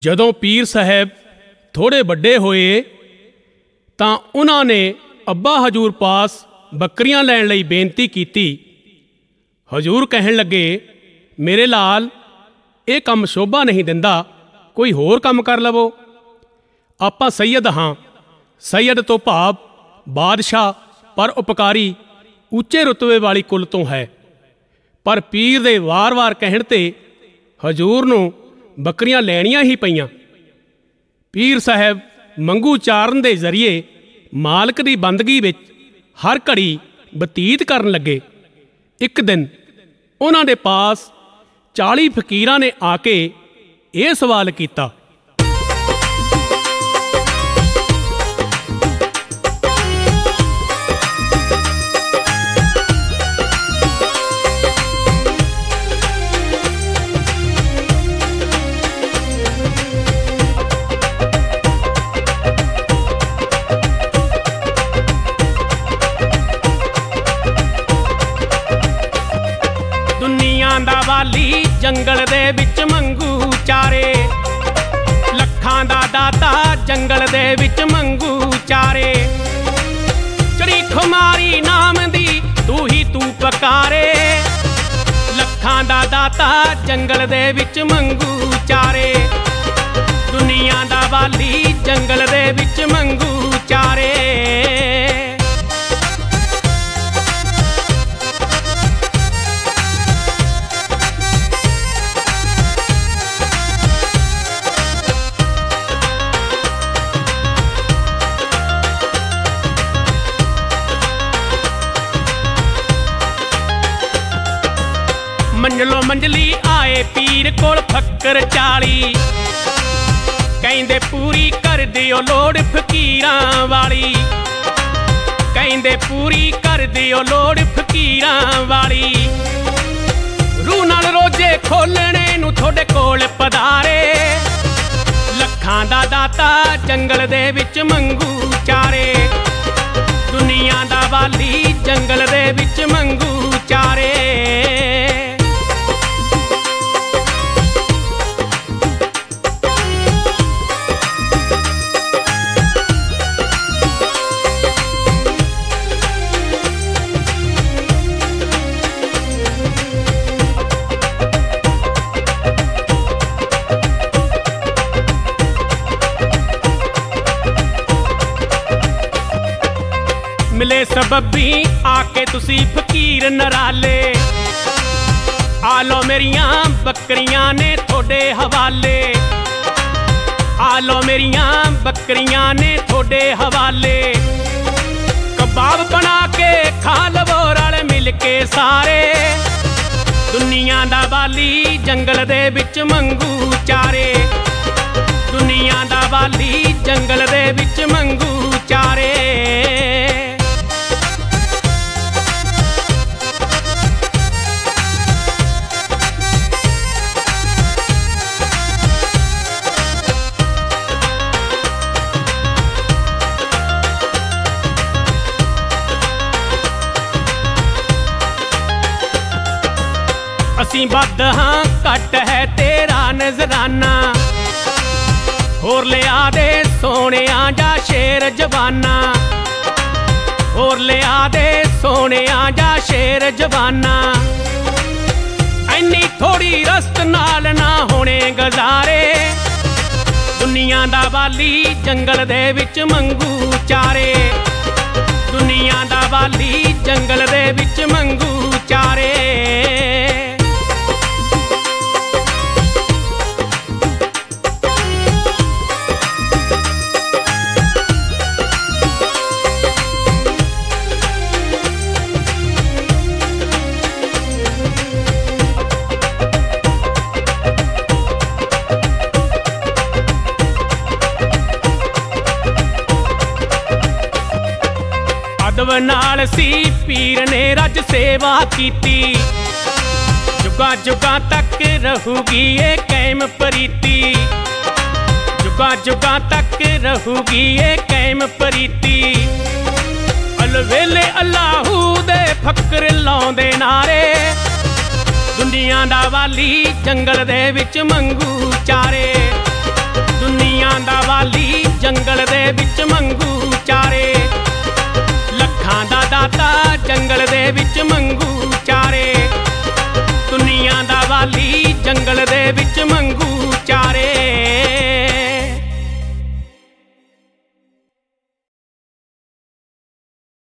ਜਦੋਂ ਪੀਰ ਸਾਹਿਬ ਥੋੜ੍ਹੇ ਵੱਡੇ ਹੋਏ ਤਾਂ ਉਹਨਾਂ ਨੇ ਅੱਬਾ ਹਜ਼ੂਰ ਪਾਸ ਬੱਕਰੀਆਂ ਲੈਣ ਲਈ ਬੇਨਤੀ ਕੀਤੀ। ਹਜ਼ੂਰ ਕਹਿਣ ਲੱਗੇ, ਮੇਰੇ ਲਾਲ, ਇਹ ਕੰਮ ਸ਼ੋਭਾ ਨਹੀਂ ਦਿੰਦਾ, ਕੋਈ ਹੋਰ ਕੰਮ ਕਰ ਲਵੋ। ਆਪਾਂ ਸੈਯਦ ਹਾਂ। ਸੈਯਦ ਤੋਂ ਭਾਵ ਬਾਦਸ਼ਾਹ, ਪਰ ਉਪਕਾਰੀ, ਉੱਚੇ ਰੁਤਬੇ ਵਾਲੀ ਕੁਲ ਤੋਂ ਹੈ। ਪਰ ਪੀਰ ਦੇ ਵਾਰ-ਵਾਰ ਕਹਿਣ 'ਤੇ ਹਜ਼ੂਰ ਨੂੰ ਬੱਕਰੀਆਂ ਲੈਣੀਆਂ ਹੀ ਪਈਆਂ। ਪੀਰ ਸਾਹਿਬ ਮੰਗੂ ਚਾਰਨ ਦੇ ਜ਼ਰੀਏ ਮਾਲਕ ਦੀ ਬੰਦਗੀ ਵਿੱਚ ਹਰ ਘੜੀ ਬਤੀਤ ਕਰਨ ਲੱਗੇ। ਇੱਕ ਦਿਨ ਉਹਨਾਂ ਦੇ ਪਾਸ 40 ਫਕੀਰਾਂ ਨੇ ਆ ਕੇ ਇਹ ਸਵਾਲ ਕੀਤਾ, ਦਾ ਵਾਲੀ ਜੰਗਲ ਦੇ ਵਿੱਚ ਮੰਗੂ ਚਾਰੇ, ਲੱਖਾਂ ਦਾ ਦਾਤਾ ਜੰਗਲ ਦੇ ਵਿੱਚ ਮੰਗੂ ਚਾਰੇ। ਚੜੀ ਖੁਮਾਰੀ ਨਾਮ ਦੀ ਤੂੰ ਹੀ ਤੂੰ ਪਕਾਰੇ, ਲੱਖਾਂ ਦਾ ਦਾਤਾ ਜੰਗਲ ਦੇ ਵਿੱਚ ਮੰਗੂ ਚਾਰੇ। ਦੁਨੀਆ ਦਾ ਵਾਲੀ ਜੰਗਲ ਦੇ ਵਿੱਚ ਮੰਗੂ ਚਾਰੇ। ਮੰਜਲੋ ਮੰਜਲੀ ਆਏ ਪੀਰ ਕੋਲ ਫੱਕਰ 40, ਕਹਿੰਦੇ ਪੂਰੀ ਕਰ ਦਿਓ ਲੋੜ ਫਕੀਰਾਂ ਵਾਲੀ, ਕਹਿੰਦੇ ਪੂਰੀ ਕਰ ਦਿਓ ਲੋੜ ਫਕੀਰਾਂ ਵਾਲੀ। ਰੂਹ ਨਾਲ ਰੋਜੇ ਖੋਲਣੇ ਨੂੰ ਤੁਹਾਡੇ ਕੋਲ ਪਧਾਰੇ, ਲੱਖਾਂ ਦਾ ਦਾਤਾ ਜੰਗਲ ਦੇ ਵਿੱਚ ਮੰਗੂ ਚਾਰੇ। ਦੁਨੀਆ ਦਾ ਵਾਲੀ ਜੰਗਲ ਦੇ ਵਿੱਚ ਮੰਗੂ ਚਾਰੇ। ਮਿਲੇ ਸਬੱਬੀ ਆ ਕੇ ਤੁਸੀਂ ਫਕੀਰ ਨਰਾਲੇ, ਆ ਲੋ ਮੇਰੀਆਂ ਬੱਕਰੀਆਂ ਨੇ ਤੁਹਾਡੇ ਹਵਾਲੇ, ਆ ਲੋ ਮੇਰੀਆਂ ਬੱਕਰੀਆਂ ਨੇ ਤੁਹਾਡੇ ਹਵਾਲੇ। ਕਬਾਬ ਬਣਾ ਕੇ ਖਾ ਲਵੋ ਰਲ ਮਿਲ ਕੇ ਸਾਰੇ, ਦੁਨੀਆ ਦਾ ਵਾਲੀ ਜੰਗਲ ਦੇ ਵਿੱਚ ਮੰਗੂ ਚਾਰੇ। ਦੁਨੀਆ ਦਾ ਵਾਲੀ ਜੰਗਲ ਦੇ ਵਿੱਚ ਮੰਗੂ ਚਾਰੇ। ਅਸੀਂ ਵੱਧ ਹਾਂ ਘੱਟ ਹੈ ਤੇਰਾ ਨਜ਼ਰਾਨਾ, ਹੋਰ ਲਿਆ ਦੇ ਸੋਹਣਿਆ ਜਾਂ ਸ਼ੇਰ ਜਵਾਨਾ, ਹੋਰ ਲਿਆ ਦੇ ਸੋਹਣਿਆ ਜਾਂ ਸ਼ੇਰ ਜਵਾਨਾ। ਐਨੀ ਥੋੜੀ ਰਸਤ ਨਾਲ ਨਾ ਹੋਣੇ ਗੁਜ਼ਾਰੇ, ਦੁਨੀਆ ਦਾ ਵਾਲੀ ਜੰਗਲ ਦੇ ਵਿੱਚ ਮੰਗੂ ਚਾਰੇ। ਦੁਨੀਆ ਦਾ ਵਾਲੀ ਜੰਗਲ ਦੇ ਵਿੱਚ ਮੰਗੂ ਚਾਰੇ। ਅਦਬ ਨਾਲ ਸੀ ਪੀਰ ਨੇ ਰੱਜ ਸੇਵਾ ਕੀਤੀ, ਜੁਗਾਂ ਜੁਗਾਂ ਤੱਕ ਰਹੂਗੀ ਇਹ ਕਾਇਮ ਪ੍ਰੀਤੀ, ਜੁਗਾਂ ਜੁਗਾਂ ਤੱਕ ਰਹੂਗੀ ਇਹ ਕਾਇਮ ਪ੍ਰੀਤੀ। ਅਲਵੇਲੇ ਅੱਲਾਹੂ ਦੇ ਫਕਰ ਲਾਉਂਦੇ ਨਾਰੇ, ਦੁਨੀਆ ਦਾ ਵਾਲੀ ਜੰਗਲ ਦੇ ਵਿੱਚ ਮੰਗੂ ਚਾਰੇ। ਖਿਆਲੀ ਜੰਗਲ ਦੇ